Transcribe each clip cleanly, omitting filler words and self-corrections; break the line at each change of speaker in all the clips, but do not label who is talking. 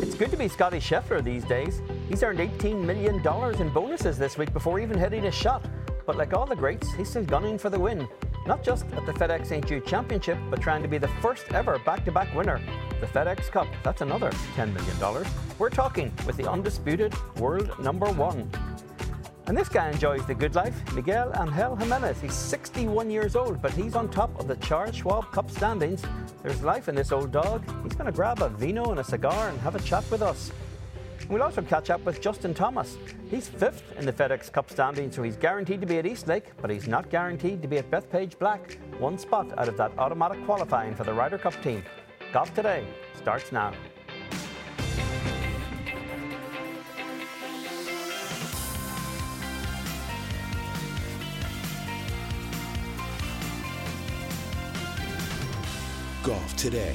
It's good to be Scotty Scheffler these days. He's earned $18 million in bonuses this week before even hitting a shot. But like all the greats, he's still gunning for the win. Not just at the FedEx St. Jude Championship, but trying to be the first ever back-to-back winner. The FedEx Cup, that's another $10 million. We're talking with the undisputed world #1. And this guy enjoys the good life, Miguel Angel Jimenez. He's 61 years old, but he's on top of the Charles Schwab Cup standings. There's life in this old dog. He's going to grab a vino and a cigar and have a chat with us. We'll also catch up with Justin Thomas. He's 5th in the FedEx Cup standings, so he's guaranteed to be at Eastlake, but he's not guaranteed to be at Bethpage Black, one spot out of that automatic qualifying for the Ryder Cup team. Golf Today starts now.
Golf Today.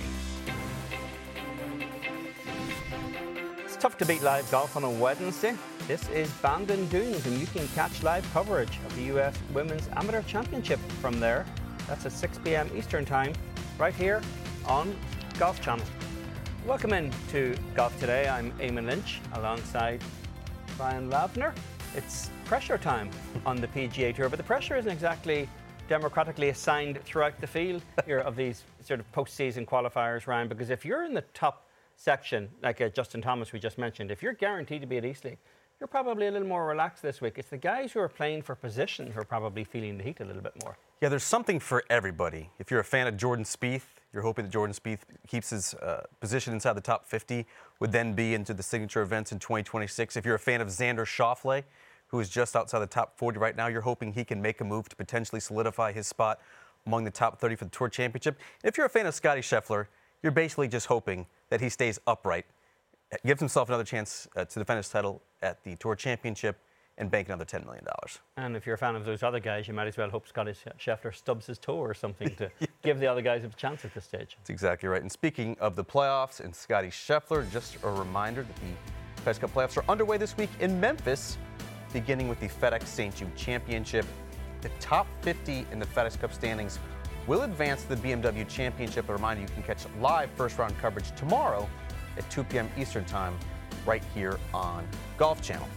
It's tough to beat live golf on a Wednesday. This is Bandon Dunes, and you can catch live coverage of the US Women's Amateur Championship from there. That's at 6 p.m. Eastern Time, right here on Golf Channel. Welcome in to Golf Today. I'm Eamon Lynch alongside Brian Lavner. It's pressure time on the PGA Tour, but the pressure isn't exactly democratically assigned throughout the field here of these sort of postseason qualifiers, Ryan, because if you're in the top section, like Justin Thomas we just mentioned, if you're guaranteed to be at Eastlake, you're probably a little more relaxed this week. It's the guys who are playing for position who are probably feeling the heat a little bit more.
Yeah, there's something for everybody. If you're a fan of Jordan Spieth, you're hoping that Jordan Spieth keeps his position inside the top 50, would then be into the signature events in 2026. If you're a fan of Xander Schauffele, who is just outside the top 40 right now, you're hoping he can make a move to potentially solidify his spot among the top 30 for the Tour Championship. If you're a fan of Scotty Scheffler, you're basically just hoping that he stays upright, gives himself another chance to defend his title at the Tour Championship, and bank another $10 million.
And if you're a fan of those other guys, you might as well hope Scotty Scheffler stubs his toe or something to give the other guys a chance at this stage.
That's exactly right. And speaking of the playoffs and Scotty Scheffler, just a reminder that the FedEx Cup playoffs are underway this week in Memphis, beginning with the FedEx St. Jude Championship. The top 50 in the FedEx Cup standings will advance to the BMW Championship. A reminder, you can catch live first-round coverage tomorrow at 2 p.m. Eastern Time right here on Golf Channel.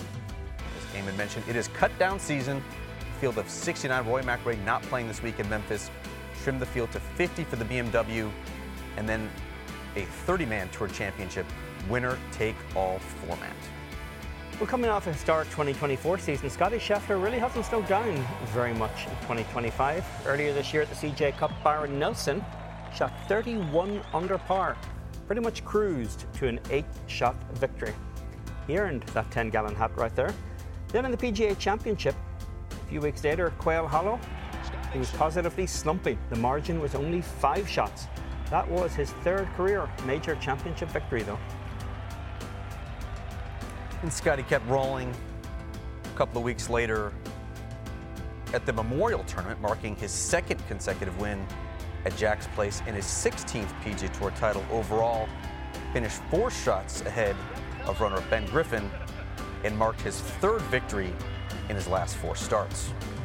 As Eamon mentioned, it is cut-down season. Field of 69, Roy McIlroy not playing this week in Memphis. Trim the field to 50 for the BMW, and then a 30-man Tour Championship winner-take-all format.
Well, coming off a historic 2024 season, Scotty Scheffler really hasn't slowed down very much in 2025. Earlier this year at the CJ Cup, Byron Nelson shot 31 under par, pretty much cruised to an 8-shot victory. He earned that 10-gallon hat right there. Then in the PGA Championship, a few weeks later at Quail Hollow, he was positively slumping. The margin was only 5 shots. That was his 3rd career major championship victory, though.
And Scotty kept rolling. A couple of weeks later at the Memorial Tournament, marking his 2nd consecutive win at Jack's Place and his 16th PGA Tour title overall. Finished 4 shots ahead of runner-up Ben Griffin and marked his 3rd victory in his last 4 starts.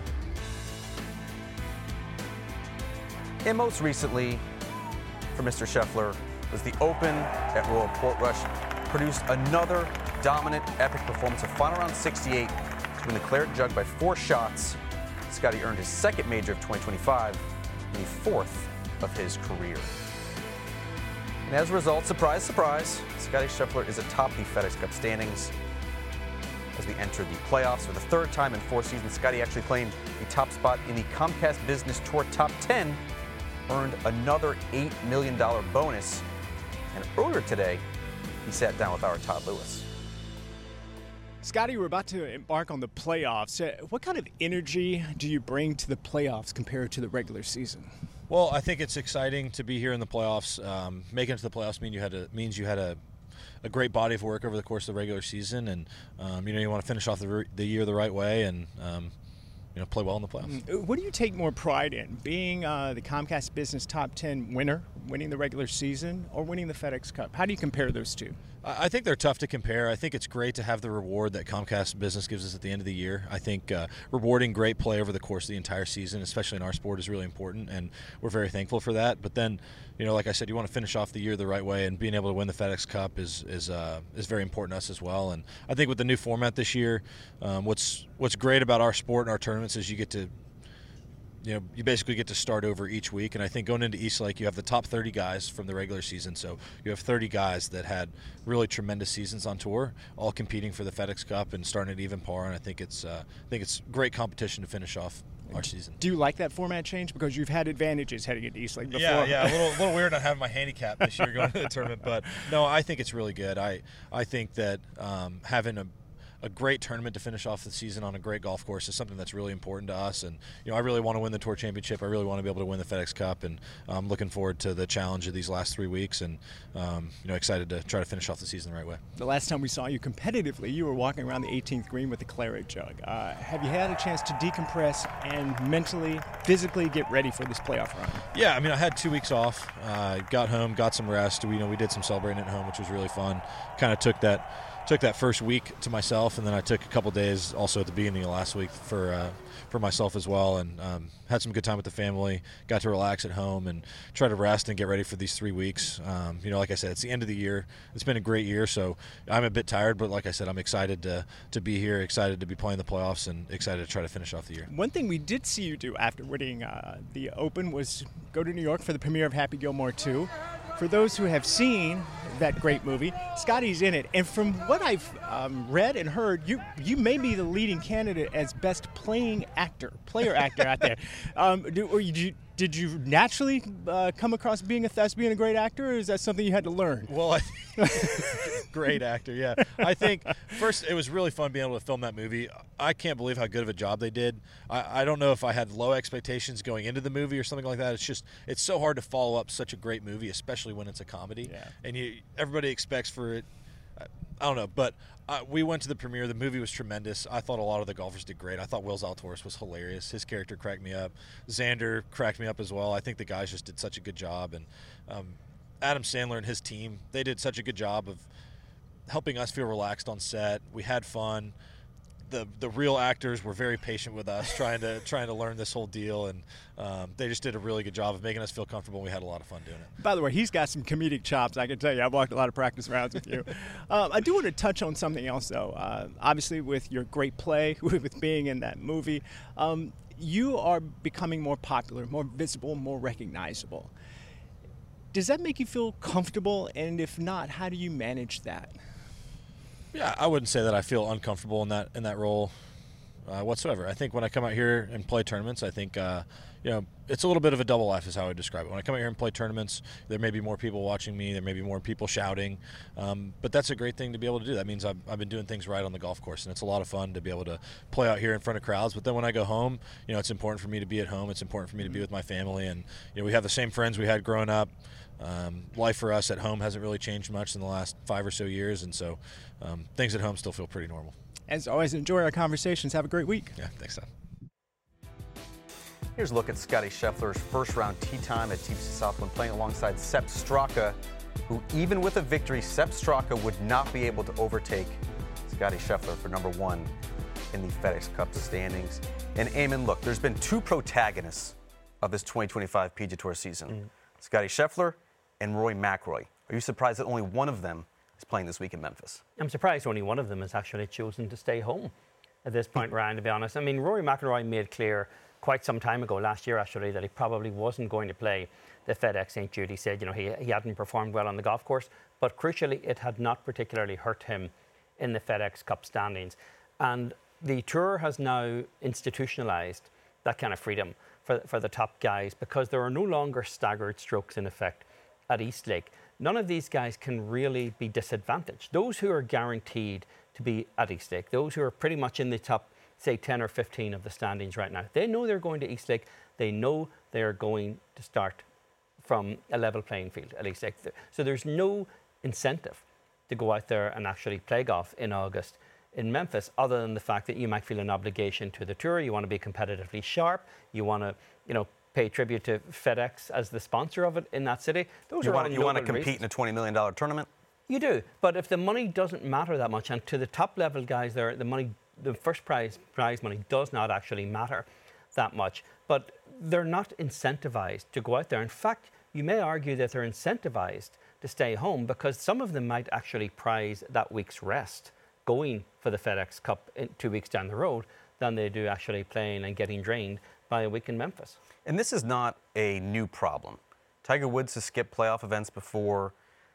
And most recently, for Mr. Scheffler, was the Open at Royal Portrush. Produced another dominant, epic performance. A final round 68 to win the Claret Jug by 4 shots. Scotty earned his 2nd major of 2025 and the 4th of his career. And as a result, surprise, surprise, Scotty Scheffler is atop the FedEx Cup standings. As we enter the playoffs for the 3rd time in 4 seasons, Scotty actually claimed a top spot in the Comcast Business Tour Top 10, earned another $8 million bonus, and earlier today, he sat down with our Todd Lewis.
Scotty, we're about to embark on the playoffs. What kind of energy do you bring to the playoffs compared to the regular season?
Well, I think it's exciting to be here in the playoffs. Making it to the playoffs means you had a great body of work over the course of the regular season, and you want to finish off the year the right way, and play well in the playoffs.
What do you take more pride in, being the Comcast Business Top 10 winner, winning the regular season, or winning the FedEx Cup? How do you compare those two?
I think they're tough to compare. I think it's great to have the reward that Comcast Business gives us at the end of the year. I think rewarding great play over the course of the entire season, especially in our sport, is really important, and we're very thankful for that. But then, like I said, you want to finish off the year the right way, and being able to win the FedEx Cup is very important to us as well. And I think with the new format this year, what's great about our sport and our tournaments is you get to you basically get to start over each week. And I think going into Eastlake, you have the top 30 guys from the regular season. So you have 30 guys that had really tremendous seasons on tour, all competing for the FedEx Cup and starting at even par. And I think it's great competition to finish off our season.
Do you like that format change? Because you've had advantages heading into Eastlake before.
Yeah, a little weird not having my handicap this year going to the tournament. But no, I think it's really good. I think that having a great tournament to finish off the season on a great golf course is something that's really important to us. And I really want to win the Tour Championship. I really want to be able to win the FedEx Cup, and I'm looking forward to the challenge of these last 3 weeks, and excited to try to finish off the season the right way.
The last time we saw you competitively, you were walking around the 18th green with the claret jug. Have you had a chance to decompress and mentally, physically get ready for this playoff run?
Yeah, I had 2 weeks off. Got home, got some rest. We did some celebrating at home, which was really fun. Kind of took that first week to myself, and then I took a couple days also at the beginning of last week for myself as well, and had some good time with the family, got to relax at home and try to rest and get ready for these 3 weeks. Like I said, it's the end of the year. It's been a great year, so I'm a bit tired, but like I said, I'm excited to be here, excited to be playing the playoffs, and excited to try to finish off the year.
One thing we did see you do after winning the Open was go to New York for the premiere of Happy Gilmore 2. For those who have seen that great movie, Scotty's in it. And from what I've read and heard, you may be the leading candidate as best player actor out there. Did you naturally come across being a thespian, a great actor, or is that something you had to learn?
Well, great actor, yeah. I think, first, it was really fun being able to film that movie. I can't believe how good of a job they did. I don't know if I had low expectations going into the movie or something like that. It's so hard to follow up such a great movie, especially when it's a comedy.
Yeah.
And everybody expects for it. I don't know, but we went to the premiere. The movie was tremendous. I thought a lot of the golfers did great. I thought Will Zalatoris was hilarious. His character cracked me up. Xander cracked me up as well. I think the guys just did such a good job. And Adam Sandler and his team, they did such a good job of helping us feel relaxed on set. We had fun. The real actors were very patient with us, trying to learn this whole deal, and they just did a really good job of making us feel comfortable. We had a lot of fun doing it.
By the way, he's got some comedic chops, I can tell you. I've walked a lot of practice rounds with you. I do want to touch on something else, though. Obviously, with your great play, with being in that movie, you are becoming more popular, more visible, more recognizable. Does that make you feel comfortable? And if not, how do you manage that?
Yeah, I wouldn't say that I feel uncomfortable in that role whatsoever. I think when I come out here and play tournaments, I think it's a little bit of a double life is how I would describe it. When I come out here and play tournaments, there may be more people watching me, there may be more people shouting, but that's a great thing to be able to do. That means I've been doing things right on the golf course, and it's a lot of fun to be able to play out here in front of crowds. But then when I go home, it's important for me to be at home. It's important for me to be with my family, and we have the same friends we had growing up. Life for us at home hasn't really changed much in the last 5 or so years, and so things at home still feel pretty normal.
As always, enjoy our conversations. Have a great week.
Yeah, thanks, Tom.
Here's a look at Scotty Scheffler's first round tee time at TPC Southwind, playing alongside Sepp Straka, who even with a victory, Sepp Straka would not be able to overtake Scotty Scheffler for number one in the FedEx Cup standings. And Eamon, look, there's been two protagonists of this 2025 PGA Tour season, Scotty Scheffler and Rory McIlroy. Are you surprised that only one of them is playing this week in Memphis?
I'm surprised only one of them has actually chosen to stay home at this point, Ryan, to be honest. I mean, Rory McIlroy made clear quite some time ago, last year actually, that he probably wasn't going to play the FedEx St. Jude. He said, he hadn't performed well on the golf course, but crucially, it had not particularly hurt him in the FedEx Cup standings. And the tour has now institutionalized that kind of freedom for the top guys, because there are no longer staggered strokes in effect at Eastlake. None of these guys can really be disadvantaged. Those who are guaranteed to be at Eastlake, those who are pretty much in the top, say, 10 or 15 of the standings right now, they know they're going to Eastlake. They know they're going to start from a level playing field at Eastlake. So there's no incentive to go out there and actually play golf in August in Memphis, other than the fact that you might feel an obligation to the tour. You want to be competitively sharp. You want to, pay tribute to FedEx as the sponsor of it in that city.
You want to compete in a $20 million tournament?
You do, but if the money doesn't matter that much, and to the top level guys there, the first prize money does not actually matter that much. But they're not incentivized to go out there. In fact, you may argue that they're incentivized to stay home because some of them might actually prize that week's rest going for the FedEx Cup 2 weeks down the road than they do actually playing and getting drained by a week in Memphis.
And this is not a new problem. Tiger Woods has skipped playoff events before.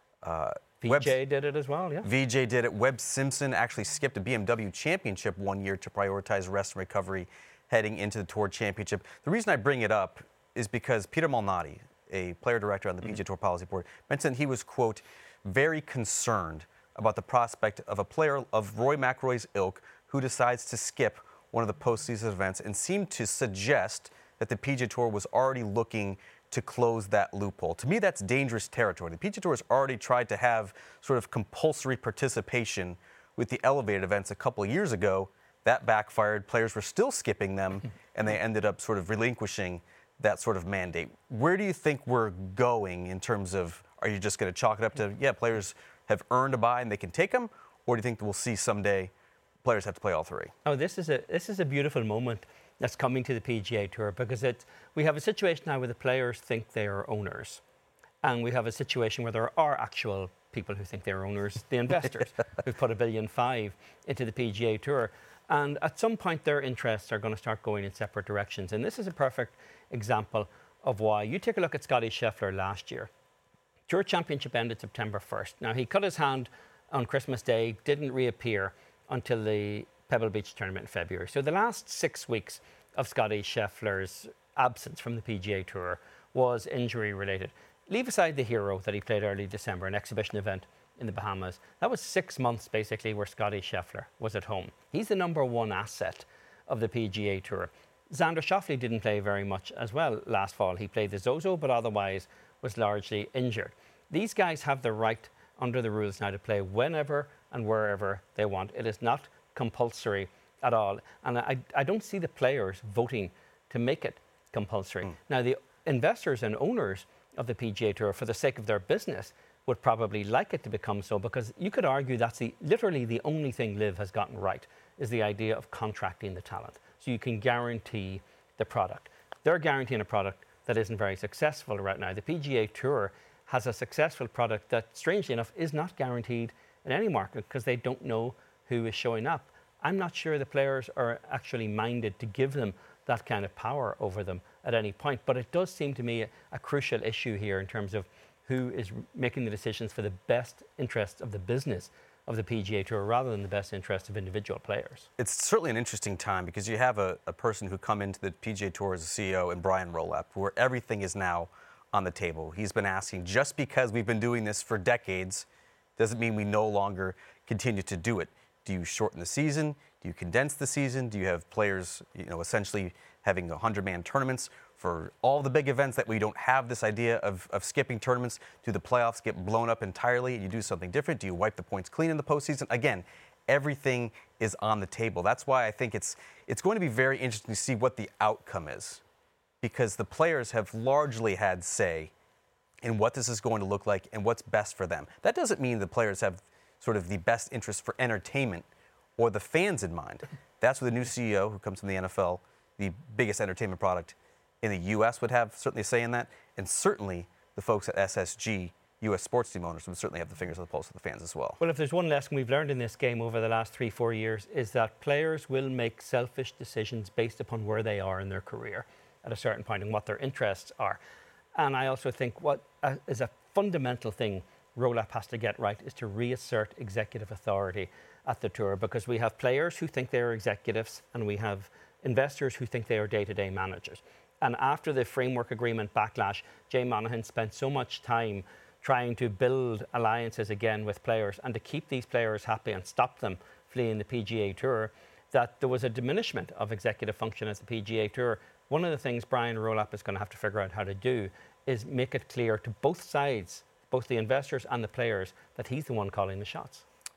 VJ did it as well, yeah.
VJ did it. Webb Simpson actually skipped a BMW championship one year to prioritize rest and recovery heading into the Tour Championship. The reason I bring it up is because Peter Malnati, a player director on the PGA Tour Policy Board, mentioned he was, quote, very concerned about the prospect of a player of Rory McIlroy's ilk who decides to skip one of the postseason events, and seemed to suggest that the PGA Tour was already looking to close that loophole. To me, that's dangerous territory. The PGA Tour has already tried to have sort of compulsory participation with the elevated events a couple of years ago. That backfired. Players were still skipping them, and they ended up sort of relinquishing that sort of mandate. Where do you think we're going in terms of, are you just going to chalk it up to, yeah, players have earned a bye and they can take them, or do you think that we'll see someday players have to play all three?
Oh, this is a beautiful moment that's coming to the PGA Tour, because we have a situation now where the players think they are owners, and we have a situation where there are actual people who think they're owners, the investors who've put $1.5 billion into the PGA Tour, and at some point their interests are going to start going in separate directions. And this is a perfect example of why. You take a look at Scottie Scheffler last year. Tour Championship ended September 1st. Now, he cut his hand on Christmas Day, didn't reappear until the Pebble Beach tournament in February. So the last 6 weeks of Scottie Scheffler's absence from the PGA Tour was injury related. Leave aside the Hero that he played early December, an exhibition event in the Bahamas. That was 6 months basically where Scottie Scheffler was at home. He's the number one asset of the PGA Tour. Xander Schauffele didn't play very much as well last fall. He played the Zozo, but otherwise was largely injured. These guys have the right under the rules now to play whenever and wherever they want. It is not compulsory at all. And I don't see the players voting to make it compulsory. Now, the investors and owners of the PGA Tour, for the sake of their business, would probably like it to become so, because you could argue that's literally the only thing LIV has gotten right, is the idea of contracting the talent. So you can guarantee the product. They're guaranteeing a product that isn't very successful right now. The PGA Tour has a successful product that, strangely enough, is not guaranteed in any market because they don't know who is showing up. I'm not sure the players are actually minded to give them that kind of power over them at any point. But it does seem to me a crucial issue here in terms of who is making the decisions for the best interests of the business of the PGA Tour rather than the best interests of individual players.
It's certainly an interesting time because you have a person who come into the PGA Tour as a CEO, and Brian Rolapp, where everything is now on the table. He's been asking, just because we've been doing this for decades doesn't mean we no longer continue to do it. Do you shorten the season? Do you condense the season? Do you have players, essentially having 100-man tournaments for all the big events that we don't have this idea of skipping tournaments? Do the playoffs get blown up entirely and you do something different? Do you wipe the points clean in the postseason? Again, everything is on the table. That's why I think it's going to be very interesting to see what the outcome is, because the players have largely had say in what this is going to look like and what's best for them. That doesn't mean the players have sort of the best interest for entertainment or the fans in mind. That's where the new CEO who comes from the NFL, the biggest entertainment product in the U.S., would have certainly a say in that. And certainly the folks at SSG, U.S. sports team owners, would certainly have the fingers on the pulse of the fans as well.
Well, if there's one lesson we've learned in this game over the last 3-4 years, is that players will make selfish decisions based upon where they are in their career at a certain point and what their interests are. And I also think what is a fundamental thing Rolapp has to get right is to reassert executive authority at the tour, because we have players who think they are executives and we have investors who think they are day-to-day managers. And after the framework agreement backlash, Jay Monahan spent so much time trying to build alliances again with players and to keep these players happy and stop them fleeing the PGA Tour, that there was a diminishment of executive function at the PGA Tour. One of the things Brian Rolapp is going to have to figure out how to do is make it clear to both sides, both the investors and the players, that he's the one calling the shots.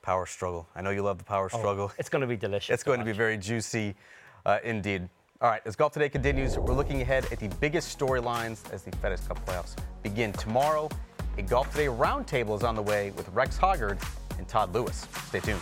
Power struggle. I know you love the power struggle.
It's going to be delicious.
It's going to be very juicy indeed. All right, as Golf Today continues, we're looking ahead at the biggest storylines as the FedEx Cup playoffs begin tomorrow. A Golf Today roundtable is on the way with Rex Hoggard and Todd Lewis. Stay tuned.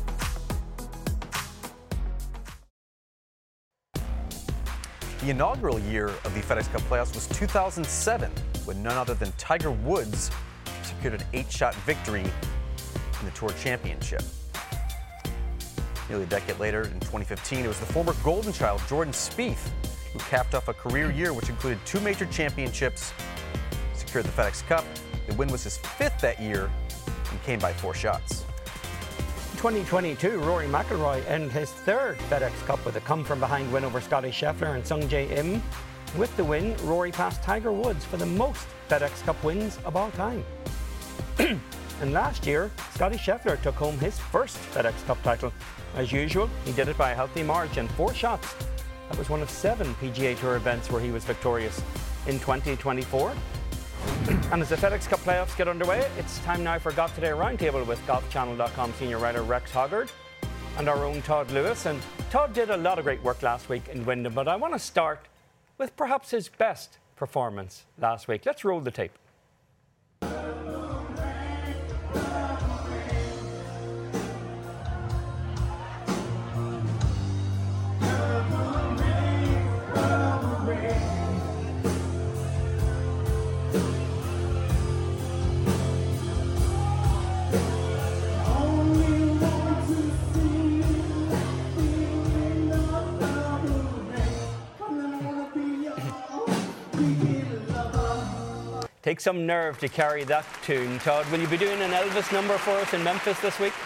The inaugural year of the FedEx Cup playoffs was 2007, when none other than Tiger Woods secured an 8-shot victory in the Tour Championship. Nearly a decade later, in 2015, it was the former golden child, Jordan Spieth, who capped off a career year which included 2 major championships, secured the FedEx Cup. The win was his 5th that year and came by 4 shots.
2022, Rory McIlroy earned his 3rd FedEx Cup with a come-from-behind win over Scotty Scheffler and Sung Jae Im. With the win, Rory passed Tiger Woods for the most FedEx Cup wins of all time. And last year, Scotty Scheffler took home his first FedEx Cup title. As usual, he did it by a healthy margin, 4 shots. That was one of 7 PGA Tour events where he was victorious. In 2024, and as the FedEx Cup playoffs get underway, it's time now for Golf Today Roundtable with GolfChannel.com senior writer Rex Hoggard and our own Todd Lewis. And Todd did a lot of great work last week in Wyndham, but I want to start with perhaps his best performance last week. Let's roll the tape. Take some nerve to carry that tune, Todd. Will you be doing an Elvis number for us in Memphis this week?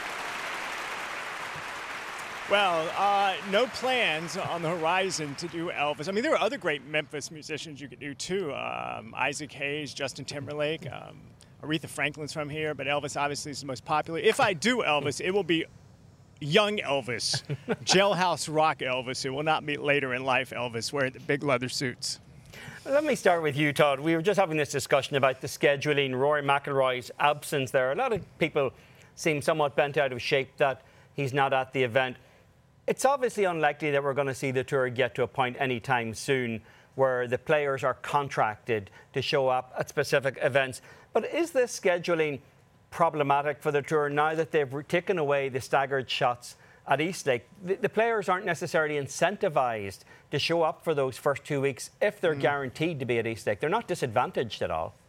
Well, no plans on the horizon to do Elvis. I mean, there are other great Memphis musicians you could do, too. Isaac Hayes, Justin Timberlake, Aretha Franklin's from here, but Elvis obviously is the most popular. If I do Elvis, it will be young Elvis, jailhouse rock Elvis. It will not be later in life Elvis wearing the big leather suits.
Let me start with you, Todd. We were just having this discussion about the scheduling, Rory McIlroy's absence there. A lot of people seem somewhat bent out of shape that he's not at the event. It's obviously unlikely that we're going to see the Tour get to a point anytime soon where the players are contracted to show up at specific events. But is this scheduling problematic for the Tour now that they've taken away the staggered shots at Eastlake? The players aren't necessarily incentivized to show up for those first 2 weeks if they're guaranteed to be at Eastlake. They're not disadvantaged at all.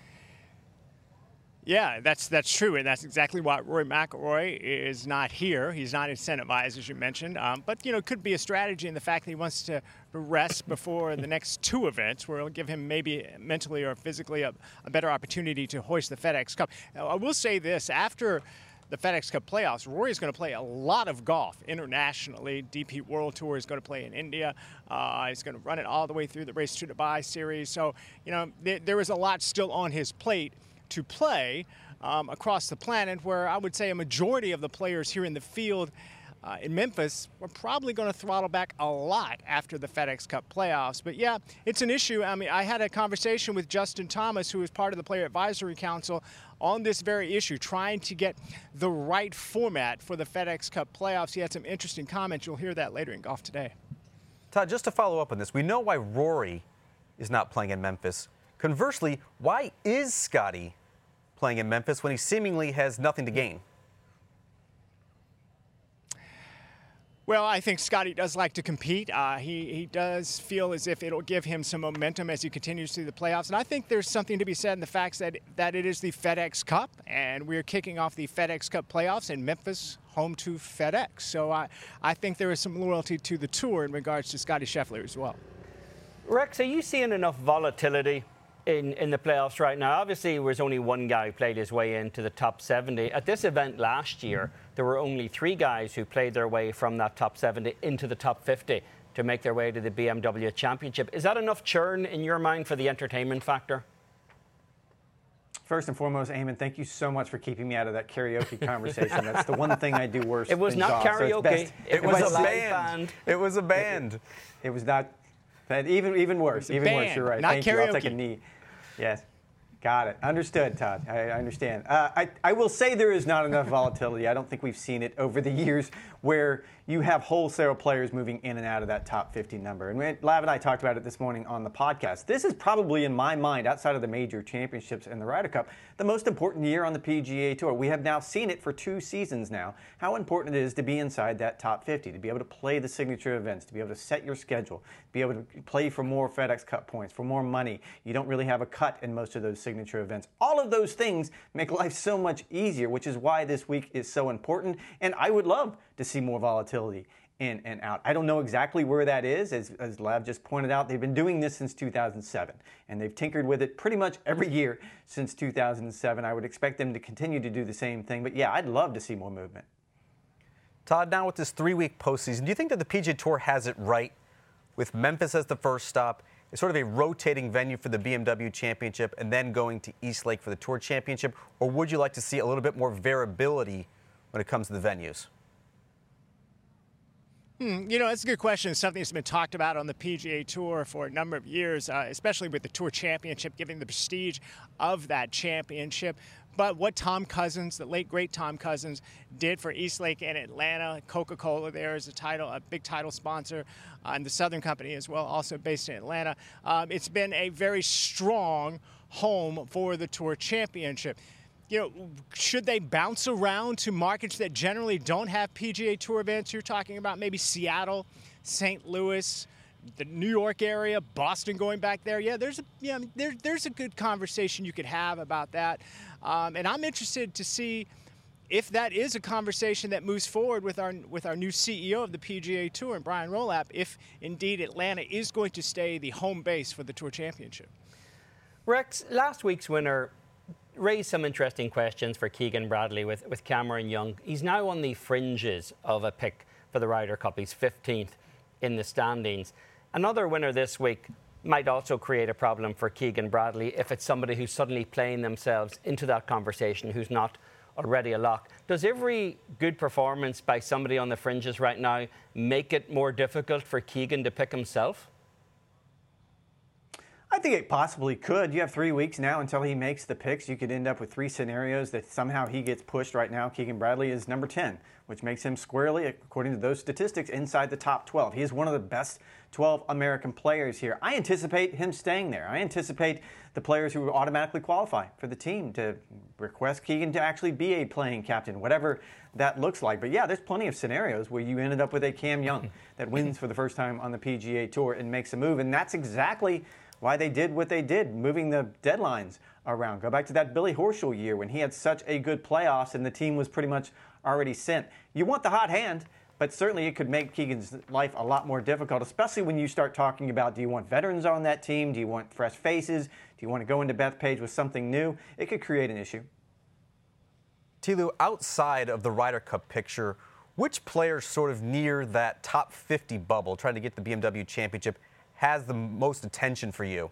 Yeah, that's true, and that's exactly why Rory McIlroy is not here. He's not incentivized, as you mentioned, but it could be a strategy in the fact that he wants to rest before the next 2 events, where it'll give him maybe mentally or physically a better opportunity to hoist the FedEx Cup. Now, I will say this: after the FedEx Cup playoffs, Rory's going to play a lot of golf internationally. DP World Tour is going to play in India. He's going to run it all the way through the Race to Dubai series. So, there is a lot still on his plate to play across the planet, where I would say a majority of the players here in the field in Memphis were probably going to throttle back a lot after the FedEx Cup playoffs. But yeah, it's an issue. I mean, I had a conversation with Justin Thomas, who is part of the Player Advisory Council, on this very issue, trying to get the right format for the FedEx Cup playoffs. He had some interesting comments. You'll hear that later in Golf Today.
Todd, just to follow up on this, we know why Rory is not playing in Memphis. Conversely, why is Scotty playing in Memphis when he seemingly has nothing to gain?
Well, I think Scotty does like to compete. He does feel as if it'll give him some momentum as he continues through the playoffs. And I think there's something to be said in the fact that it is the FedEx Cup, and we're kicking off the FedEx Cup playoffs in Memphis, home to FedEx. So I think there is some loyalty to the Tour in regards to Scotty Scheffler as well.
Rex, are you seeing enough volatility in the playoffs right now? Obviously, there was only one guy who played his way into the top 70. At this event last year, there were only 3 guys who played their way from that top 70 into the top 50 to make their way to the BMW Championship. Is that enough churn in your mind for the entertainment factor?
First and foremost, Eamon, thank you so much for keeping me out of that karaoke conversation. That's the one thing I do worse.
It was
than
not
golf,
karaoke.
So
it was a band. It was a band.
It was not. Even worse. Even worse. You're right.
Not
Thank
karaoke.
you. I'll take a knee. Yes. Got it. Understood, Todd. I understand. I will say there is not enough volatility. I don't think we've seen it over the years where you have wholesale players moving in and out of that top 50 number. And Lav and I talked about it this morning on the podcast. This is probably, in my mind, outside of the major championships and the Ryder Cup, the most important year on the PGA Tour. We have now seen it for 2 seasons now, how important it is to be inside that top 50, to be able to play the signature events, to be able to set your schedule, be able to play for more FedEx Cup points, for more money. You don't really have a cut in most of those signature events. All of those things make life so much easier, which is why this week is so important. And I would love to see more volatility in and out. I don't know exactly where that is. As Lav just pointed out, they've been doing this since 2007, and they've tinkered with it pretty much every year since 2007. I would expect them to continue to do the same thing. But yeah, I'd love to see more movement.
Todd, now with this 3-week postseason, do you think that the PGA Tour has it right with Memphis as the first stop? It's sort of a rotating venue for the BMW Championship and then going to East Lake for the Tour Championship? Or would you like to see a little bit more variability when it comes to the venues?
That's a good question. It's something that's been talked about on the PGA Tour for a number of years, especially with the Tour Championship, giving the prestige of that championship. But what Tom Cousins, the late great Tom Cousins, did for East Lake and Atlanta, Coca-Cola there is a big title sponsor, and the Southern Company as well, also based in Atlanta. It's been a very strong home for the Tour Championship. Should they bounce around to markets that generally don't have PGA Tour events? You're talking about maybe Seattle, St. Louis, the New York area, Boston going back there. Yeah, there's a good conversation you could have about that. And I'm interested to see if that is a conversation that moves forward with our new CEO of the PGA Tour, and Brian Rolapp, if indeed Atlanta is going to stay the home base for the Tour Championship.
Rex, last week's winner raised some interesting questions for Keegan Bradley with Cameron Young. He's now on the fringes of a pick for the Ryder Cup. He's 15th in the standings. Another winner this week might also create a problem for Keegan Bradley if it's somebody who's suddenly playing themselves into that conversation, who's not already a lock. Does every good performance by somebody on the fringes right now make it more difficult for Keegan to pick himself?
I think it possibly could. You have 3 weeks now until he makes the picks. You could end up with 3 scenarios that somehow he gets pushed. Right now, Keegan Bradley is number 10, which makes him squarely, according to those statistics, inside the top 12. He is one of the best 12 American players here. I anticipate him staying there. I anticipate the players who automatically qualify for the team to request Keegan to actually be a playing captain, whatever that looks like. But yeah, there's plenty of scenarios where you ended up with a Cam Young that wins for the first time on the PGA Tour and makes a move. And that's exactly why they did what they did, moving the deadlines around. Go back to that Billy Horschel year when he had such a good playoffs and the team was pretty much already sent. You want the hot hand, but certainly it could make Keegan's life a lot more difficult, especially when you start talking about, do you want veterans on that team? Do you want fresh faces? Do you want to go into Bethpage with something new? It could create an issue.
T. Lou, outside of the Ryder Cup picture, which players sort of near that top 50 bubble, trying to get the BMW Championship, has the most attention for you?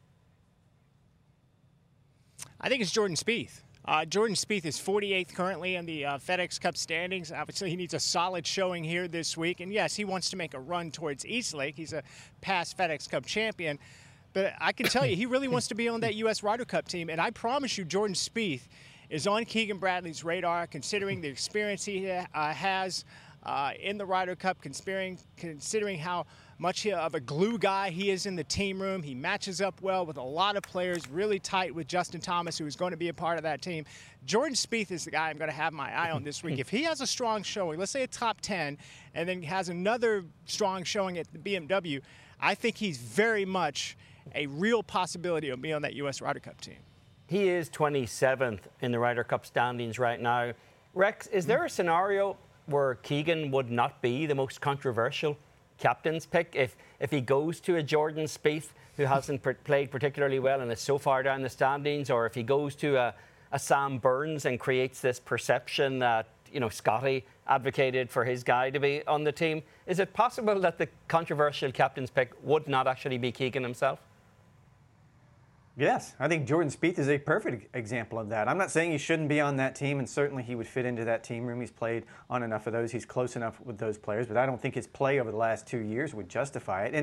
I think it's Jordan Spieth. Jordan Spieth is 48th currently in the FedEx Cup standings. Obviously, he needs a solid showing here this week. And yes, he wants to make a run towards East Lake. He's a past FedEx Cup champion. But I can tell you, he really wants to be on that U.S. Ryder Cup team. And I promise you, Jordan Spieth is on Keegan Bradley's radar, considering the experience he has in the Ryder Cup, considering how much of a glue guy he is in the team room. He matches up well with a lot of players, really tight with Justin Thomas, who is going to be a part of that team. Jordan Spieth is the guy I'm going to have my eye on this week. If he has a strong showing, let's say a top 10, and then has another strong showing at the BMW, I think he's very much a real possibility of being on that U.S. Ryder Cup team.
He is 27th in the Ryder Cup standings right now. Rex, is there a scenario where Keegan would not be the most controversial captain's pick if he goes to a Jordan Spieth who hasn't played particularly well and is so far down the standings, or if he goes to a Sam Burns and creates this perception that, Scotty advocated for his guy to be on the team? Is it possible that the controversial captain's pick would not actually be Keegan himself?
Yes, I think Jordan Spieth is a perfect example of that. I'm not saying he shouldn't be on that team, and certainly he would fit into that team room. He's played on enough of those. He's close enough with those players, but I don't think his play over the last 2 years would justify it. And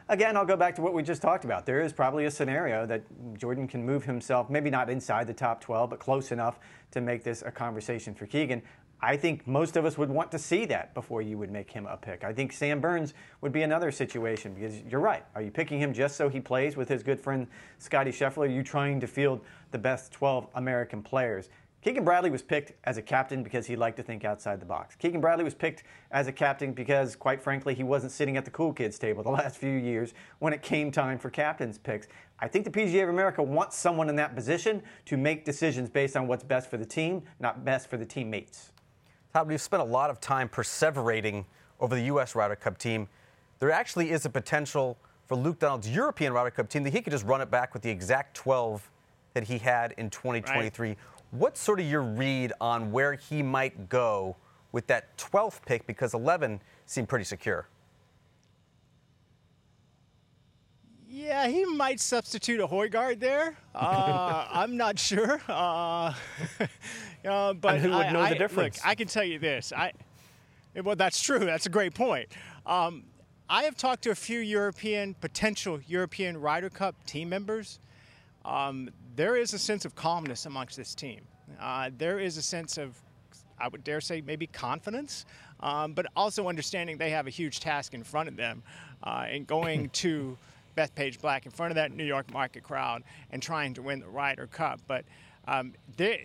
Again, I'll go back to what we just talked about. There is probably a scenario that Jordan can move himself, maybe not inside the top 12, but close enough to make this a conversation for Keegan. I think most of us would want to see that before you would make him a pick. I think Sam Burns would be another situation because you're right. Are you picking him just so he plays with his good friend Scottie Scheffler? Are you trying to field the best 12 American players? Keegan Bradley was picked as a captain because he liked to think outside the box. Keegan Bradley was picked as a captain because, quite frankly, he wasn't sitting at the cool kids table the last few years when it came time for captain's picks. I think the PGA of America wants someone in that position to make decisions based on what's best for the team, not best for the teammates.
Todd, we've spent a lot of time perseverating over the U.S. Ryder Cup team. There actually is a potential for Luke Donald's European Ryder Cup team that he could just run it back with the exact 12 that he had in 2023. Right. What's sort of your read on where he might go with that 12th pick, because 11 seemed pretty secure?
Yeah, he might substitute a Højgaard there. I'm not sure. But
and who would know the difference?
Look, I can tell you this. Well, that's true. That's a great point. I have talked to a few potential European Ryder Cup team members. There is a sense of calmness amongst this team. There is a sense of, I would dare say, maybe confidence, but also understanding they have a huge task in front of them in going to Bethpage Black in front of that New York market crowd and trying to win the Ryder Cup. But there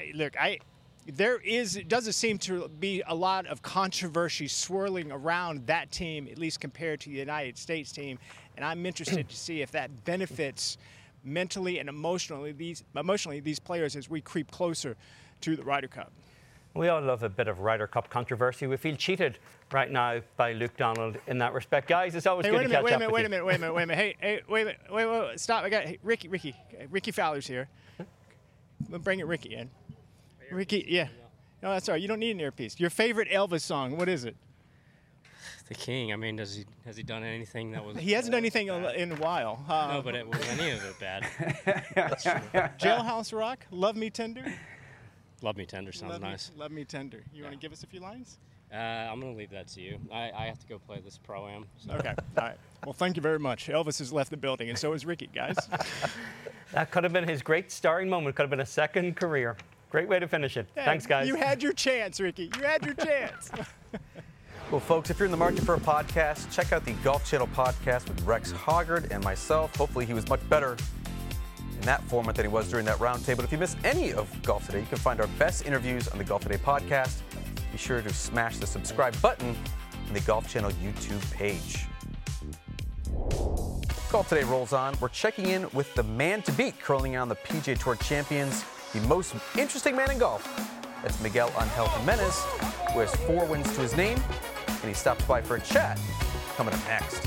doesn't seem to be a lot of controversy swirling around that team, at least compared to the United States team. And I'm interested to see if that benefits mentally and emotionally these players as we creep closer to the Ryder Cup.
We all love a bit of Ryder Cup controversy. We feel cheated right now by Luke Donald in that respect. Guys, it's always good to catch up with you.
Wait a minute. Hey, wait, stop. I got Ricky Fowler's here. We'll bring it Ricky in. Ricky, yeah. No, that's all right. You don't need an earpiece. Your favorite Elvis song, what is it?
The King. I mean, has he done anything that was?
He hasn't done anything in a while.
No, but was any of it bad?
That's true. Jailhouse Rock, Love Me Tender.
Love Me Tender sounds nice.
Love Me Tender. You want to give us a few lines?
I'm going to leave that to you. I have to go play this Pro-Am. So.
Okay. All right. Well, thank you very much. Elvis has left the building, and so has Ricky, guys.
That could have been his great starring moment. Could have been a second career. Great way to finish it.
Yeah,
thanks, guys.
You had your chance, Ricky. You had your chance.
Well, folks, if you're in the market for a podcast, check out the Golf Channel podcast with Rex Hoggard and myself. Hopefully he was much better in that format than he was during that roundtable. If you miss any of Golf Today, you can find our best interviews on the Golf Today podcast. Be sure to smash the subscribe button on the Golf Channel YouTube page. Golf Today rolls on. We're checking in with the man to beat curling on the PGA Tour champions, the most interesting man in golf. That's Miguel Angel Jimenez, who has 4 wins to his name, and he stops by for a chat. Coming up next.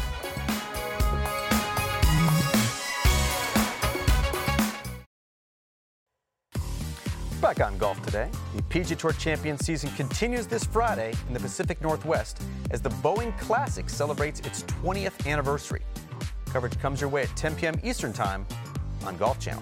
Back on Golf Today, the PGA Tour Champion season continues this Friday in the Pacific Northwest as the Boeing Classic celebrates its 20th anniversary. Coverage comes your way at 10 p.m. Eastern Time on Golf Channel.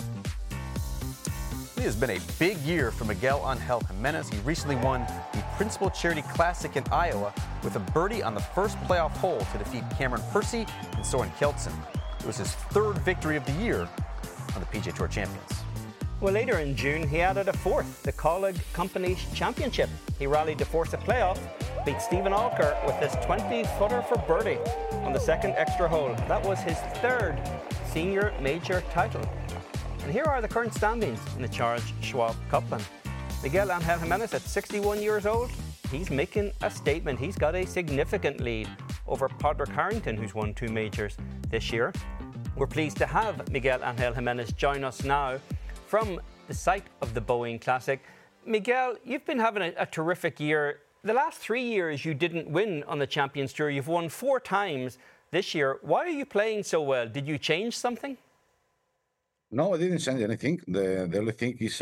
It has been a big year for Miguel Angel Jimenez. He recently won the Principal Charity Classic in Iowa with a birdie on the first playoff hole to defeat Cameron Percy and Soren Kjeldsen. It was his 3rd victory of the year on the PGA Tour Champions.
Well, later in June, he added a 4th, the Colleague Companies Championship. He rallied to force a playoff, beat Stephen Alker with his 20-footer for birdie on the 2nd extra hole. That was his 3rd senior major title. And here are the current standings in the Charles Schwab Cup. Miguel Angel Jimenez at 61 years old, he's making a statement. He's got a significant lead over Padraig Harrington, who's won 2 majors this year. We're pleased to have Miguel Angel Jimenez join us now from the site of the Boeing Classic. Miguel, you've been having a terrific year. The last 3 years you didn't win on the Champions Tour. You've won 4 times this year. Why are you playing so well? Did you change something?
No, I didn't change anything. The only thing is,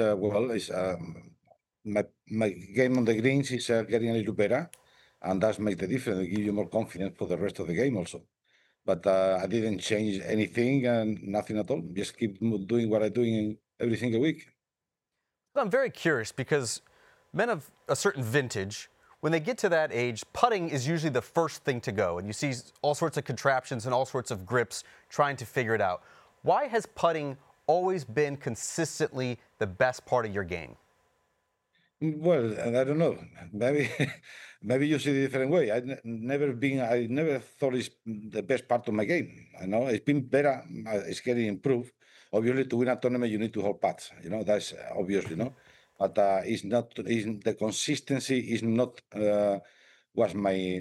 my game on the greens is getting a little better, and that's make the difference. It gives you more confidence for the rest of the game also. But I didn't change anything and nothing at all. Just keep doing what I'm doing every single week.
I'm very curious because men of a certain vintage when they get to that age, putting is usually the first thing to go, and you see all sorts of contraptions and all sorts of grips trying to figure it out. Why has putting always been consistently the best part of your game?
Well, I don't know. Maybe, maybe you see it a different way. I never thought it's the best part of my game. I know it's been better. It's getting improved. Obviously, to win a tournament, you need to hold putts. That's obviously, no. But it's not. The consistency is not was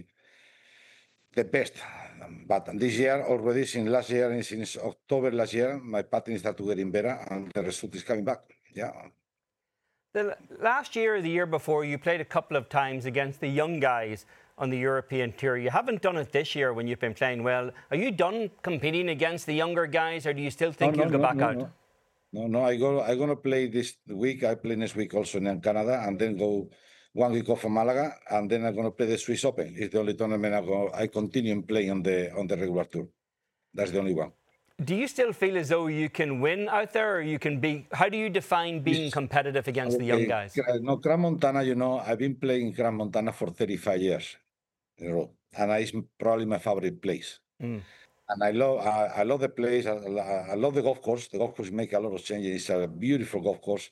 the best. But this year already, since last year, and since October last year, my putting started getting better, and the result is coming back. Yeah.
The last year or the year before, you played a couple of times against the young guys on the European Tour. You haven't done it this year when you've been playing well. Are you done competing against the younger guys, or do you still think you'll go back out?
No. I'm gonna play this week. I play next week also in Canada, and then go 1 week off from Malaga, and then I'm gonna play the Swiss Open. It's the only tournament I continue playing on the regular tour. That's the only one.
Do you still feel as though you can win out there, or you can be? How do you define being competitive against the young guys?
No, Crans Montana. I've been playing Crans Montana for 35 years in a row, and it's probably my favorite place. And I love the place. I love the golf course. The golf course make a lot of changes. It's a beautiful golf course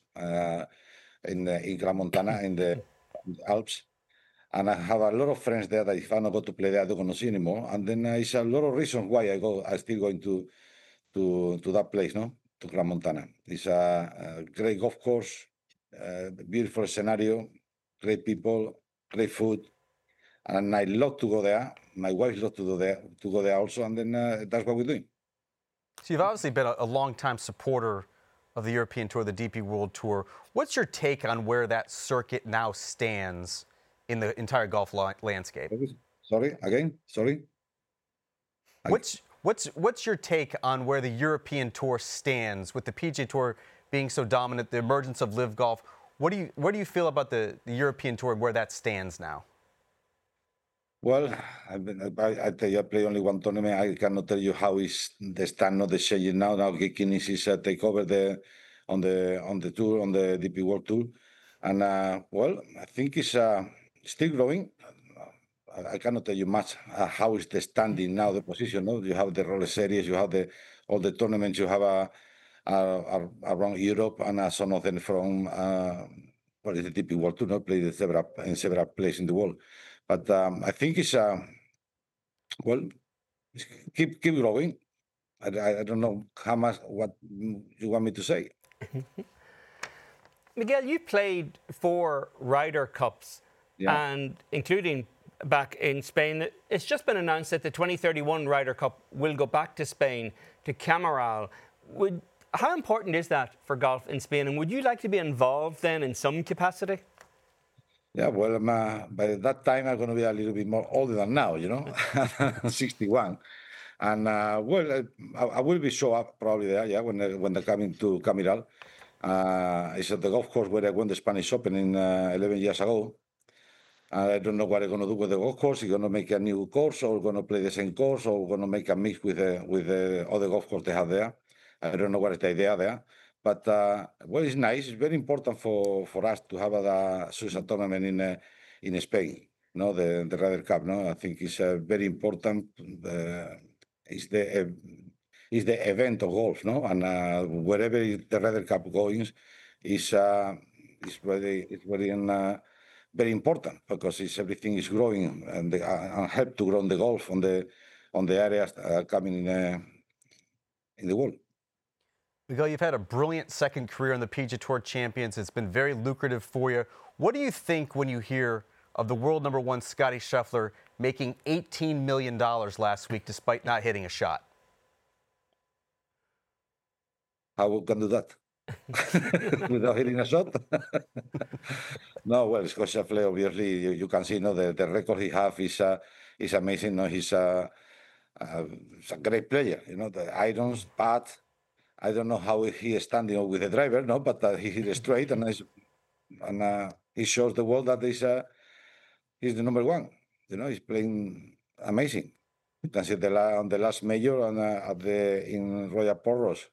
in Crans Montana in the Alps. And I have a lot of friends there that if I don't go to play there, I don't want to see anymore. And then it's a lot of reasons why I still going to that place, no? To Crans Montana. It's a great golf course, beautiful scenario, great people, great food. And I love to go there. My wife loves to go there also, and then that's what we're doing.
So you've obviously been a long-time supporter of the European Tour, the DP World Tour. What's your take on where that circuit now stands in the entire golf landscape?
Sorry, again? Sorry?
What's your take on where the European Tour stands with the PGA Tour being so dominant, the emergence of Live Golf? What do you feel about the European Tour and where that stands now?
Well, I tell you, I play only one tournament. I cannot tell you how is the stand, not the changing now. Now Guinness is take over on the tour, on the DP World Tour, and well, I think it's still growing. I cannot tell you much how is the standing now, the position. No, you have the Rolex Series, you have all the tournaments you have around Europe, and some of them from what is the DP World Tour, not played in several places in the world. But I think it's well, keep growing. I don't know how much what you want me to say.
Miguel, you played 4 Ryder Cups, and including back in Spain. It's just been announced that the 2031 Ryder Cup will go back to Spain, to Camaral. How important is that for golf in Spain, and would you like to be involved then in some capacity?
Yeah, well, by that time I'm going to be a little bit more older than now, 61. And well, I will be show up probably there, yeah, when they're coming to Camiral. It's at the golf course where I won the Spanish Open in 11 years ago. I don't know what I'm going to do with the golf course. You're going to make a new course, or going to play the same course, or going to make a mix with the other golf course they have there. I don't know what is the idea there. But well, it's nice. It's very important for us to have a such tournament in Spain. No, the Ryder Cup. No, I think it's very important. It's the event of golf. No, and wherever the Ryder Cup goes, is very important because everything is growing and help to grow the golf on the areas coming in the world.
Miguel, you've had a brilliant second career on the PGA Tour Champions. It's been very lucrative for you. What do you think when you hear of the world #1 Scottie Scheffler making $18 million last week despite not hitting a shot?
How can do that? Without hitting a shot? No, well, Scott Scheffler, obviously, you can see the record he has is amazing. No, he's a great player. The irons, putt. I don't know how he is standing with the driver, no, but he hit it straight, and he shows the world that he's the #1. He's playing amazing. You can see on the last major and in Royal Porros.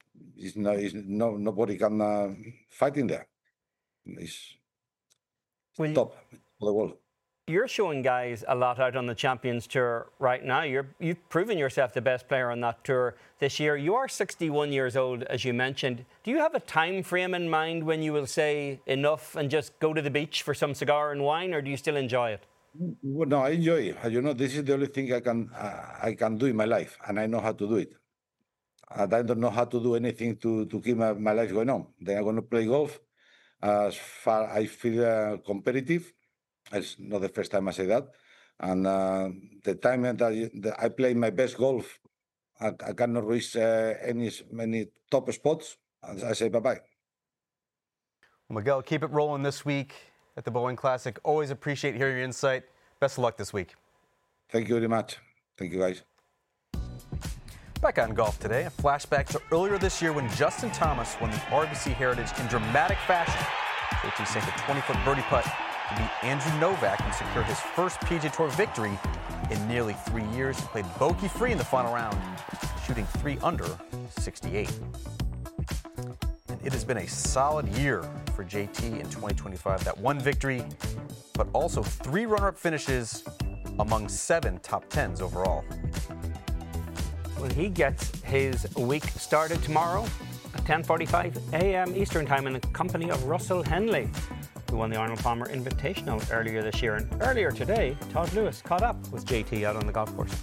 Nobody can fight in there. top of the world.
You're showing guys a lot out on the Champions Tour right now. You've proven yourself the best player on that tour this year. You are 61 years old, as you mentioned. Do you have a time frame in mind when you will say enough and just go to the beach for some cigar and wine, or do you still enjoy it?
Well, no, I enjoy it. You know, this is the only thing I can do in my life, and I know how to do it. And I don't know how to do anything to keep my life going on. Then I'm going to play golf. As far I feel competitive. It's not the first time I say that. And the time that I play my best golf, I cannot reach many top spots. I say bye-bye.
Miguel, keep it rolling this week at the Boeing Classic. Always appreciate hearing your insight. Best of luck this week.
Thank you very much. Thank you, guys.
Back on golf today, a flashback to earlier this year when Justin Thomas won the RBC Heritage in dramatic fashion. JT sank a 20-foot birdie putt to beat Andrew Novak and secure his first PGA Tour victory in nearly 3 years. He played bogey-free in the final round, shooting 3 under 68. And it has been a solid year for JT in 2025. That 1 victory, but also 3 runner-up finishes among 7 top 10s overall.
Well, he gets his week started tomorrow at 10:45 a.m. Eastern Time in the company of Russell Henley, who won the Arnold Palmer Invitational earlier this year. And earlier today, Todd Lewis caught up with JT out on the golf course.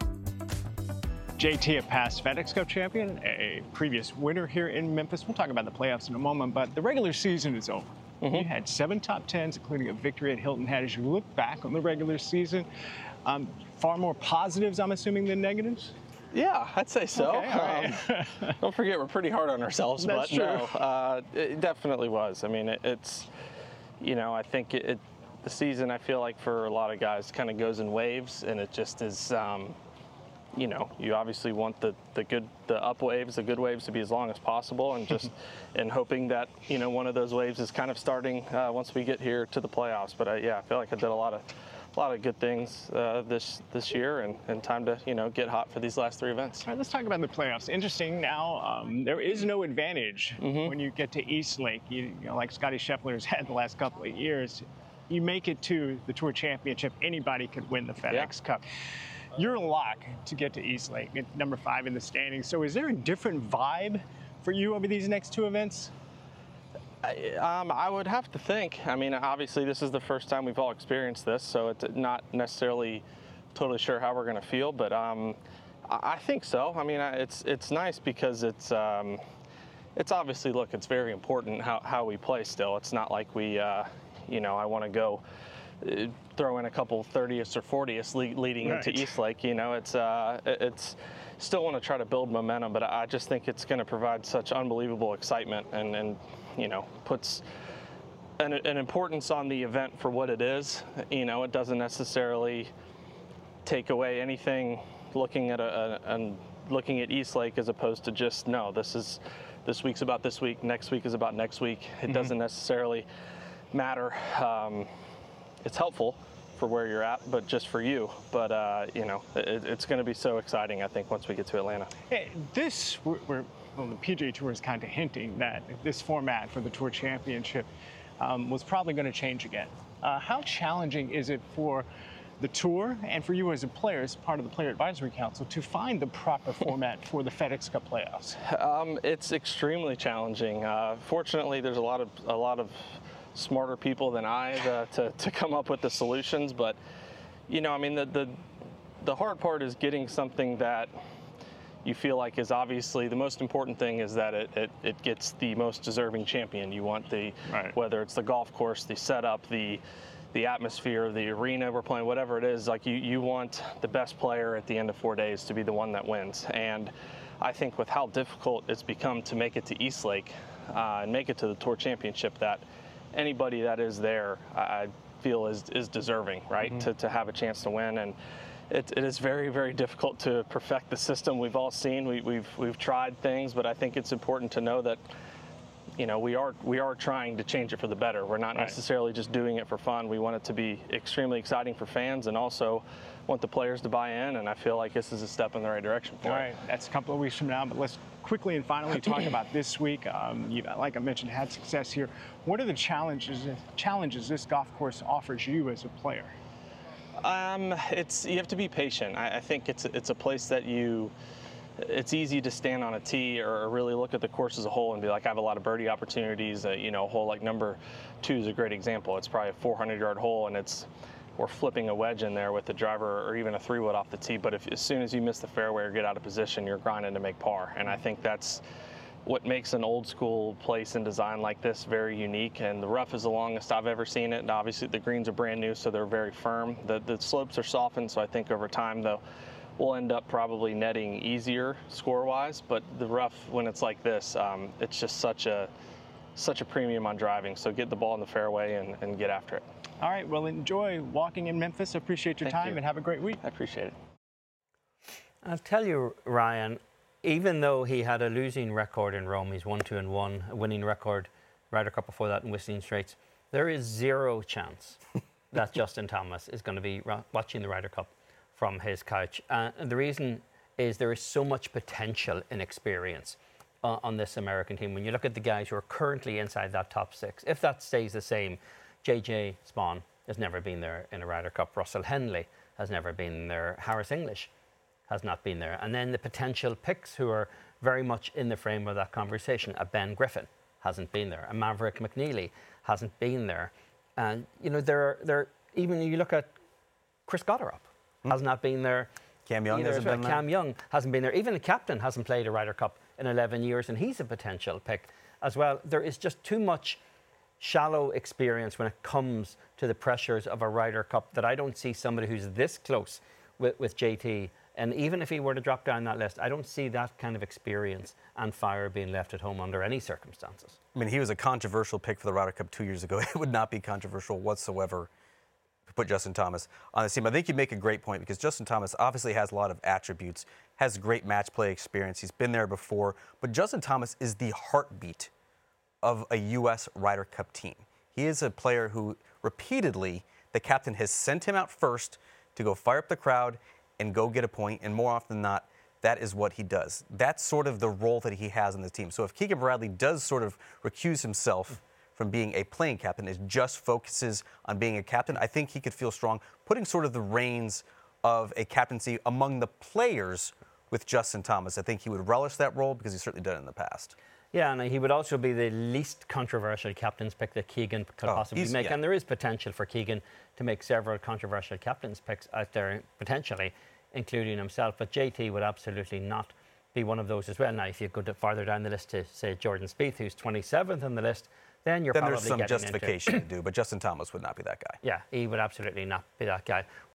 JT, a past FedEx Cup champion, a previous winner here in Memphis. We'll talk about the playoffs in a moment, but the regular season is over. You had 7 top 10s, including a victory at Hilton Head. As you look back on the regular season, far more positives, I'm assuming, than negatives?
Yeah, I'd say so.
Okay, all right.
Don't forget, we're pretty hard on ourselves,
That's
but
true.
No, it definitely was. I mean, it's, you know, I think the season, I feel like for a lot of guys kind of goes in waves, and it just is, you know, you obviously want the up waves, the good waves to be as long as possible, and just and hoping that, you know, one of those waves is kind of starting once we get here to the playoffs. But yeah, I feel like I did a lot of good things this year, and time to, you know, get hot for these last 3 events.
All right, let's talk about the playoffs. Interesting now, there is no advantage when you get to East Lake. You know, like Scotty Scheffler has had the last couple of years. You make it to the Tour Championship, anybody could win the FedEx Cup. You're a lock to get to East Lake, number 5 in the standings. So is there a different vibe for you over these next 2 events?
I would have to think. I mean, obviously, this is the first time we've all experienced this, so it's not necessarily totally sure how we're going to feel, but I think so. I mean, it's nice because it's obviously, look, it's very important how we play still. It's not like we, you know, I want to go throw in a couple 30th or 40th leading into East Lake. You know, it's still want to try to build momentum, but I just think it's going to provide such unbelievable excitement and you know, puts an importance on the event for what it is. You know, it doesn't necessarily take away anything looking at East Lake, as opposed to just, no, this week's about this week, next week is about next week. It doesn't necessarily matter. It's helpful for where you're at, but just for you. But you know, it's going to be so exciting, I think, once we get to Atlanta.
Hey, well, the PGA Tour is kind of hinting that this format for the Tour Championship was probably going to change again. How challenging is it for the Tour and for you as a player, as part of the Player Advisory Council, to find the proper format for the FedEx Cup playoffs?
It's extremely challenging. Fortunately, there's a lot of smarter people than I to come up with the solutions. But you know, I mean, the hard part is getting something that you feel like is obviously the most important thing, is that it gets the most deserving champion. You want whether it's the golf course, the setup, the atmosphere, the arena we're playing, whatever it is, like you want the best player at the end of 4 days to be the one that wins. And I think with how difficult it's become to make it to East Lake and make it to the Tour Championship, that anybody that is there, I feel is deserving, right, to have a chance to win. And it is very, very difficult to perfect the system. We've all seen, we've tried things, but I think it's important to know that, you know, we are trying to change it for the better. We're not necessarily just doing it for fun. We want it to be extremely exciting for fans, and also want the players to buy in, and I feel like this is a step in the right direction for it.
All right, that's a couple of weeks from now, but let's quickly and finally talk about this week. You, like I mentioned, had success here. What are the challenges this golf course offers you as a player?
You have to be patient. I think it's a place that it's easy to stand on a tee or really look at the course as a whole and be like, I have a lot of birdie opportunities. A hole like number 2 is a great example. It's probably a 400-yard hole, and we're flipping a wedge in there with the driver or even a 3-wood off the tee. But as soon as you miss the fairway or get out of position, you're grinding to make par. And I think that's what makes an old school place and design like this very unique. And the rough is the longest I've ever seen it. And obviously the greens are brand new, so they're very firm. The slopes are softened, so I think over time, though, we'll end up probably netting easier score-wise. But the rough, when it's like this, it's just such a premium on driving. So get the ball in the fairway and get after it.
All right, well, enjoy walking in Memphis. Appreciate your time and have a great week.
I appreciate it.
I'll tell you, Ryan, even though he had a losing record in Rome, he's 1-2-1, a winning record, Ryder Cup before that in Whistling Straits, there is zero chance that Justin Thomas is going to be watching the Ryder Cup from his couch. And the reason is there is so much potential and experience on this American team. When you look at the guys who are currently inside that top 6, if that stays the same, J.J. Spaun has never been there in a Ryder Cup. Russell Henley has never been there. Harris English has not been there. And then the potential picks who are very much in the frame of that conversation. A Ben Griffin hasn't been there. A Maverick McNeely hasn't been there. And, even you look at Chris Gotterup, has not been there.
Cam Young hasn't been there.
Cam Young hasn't been there. Even the captain hasn't played a Ryder Cup in 11 years, and he's a potential pick as well. There is just too much shallow experience when it comes to the pressures of a Ryder Cup that I don't see somebody who's this close with JT. And even if he were to drop down that list, I don't see that kind of experience and fire being left at home under any circumstances.
I mean, he was a controversial pick for the Ryder Cup 2 years ago. It would not be controversial whatsoever to put Justin Thomas on the team. I think you make a great point because Justin Thomas obviously has a lot of attributes, has great match play experience. He's been there before. But Justin Thomas is the heartbeat of a U.S. Ryder Cup team. He is a player who repeatedly, the captain has sent him out first to go fire up the crowd and go get a point, and more often than not, that is what he does. That's sort of the role that he has on the team. So if Keegan Bradley does sort of recuse himself from being a playing captain, and just focuses on being a captain, I think he could feel strong putting sort of the reins of a captaincy among the players with Justin Thomas. I think he would relish that role because he's certainly done it in the past.
Yeah, and he would also be the least controversial captain's pick that Keegan could possibly make. Yeah. And there is potential for Keegan to make several controversial captain's picks out there, potentially, including himself. But JT would absolutely not be one of those as well. Now, if you go farther down the list to, say, Jordan Spieth, who's 27th on the list, then you're probably
there's some
getting
justification to do, but Justin Thomas would not be that guy.
Yeah, he would absolutely not be that guy.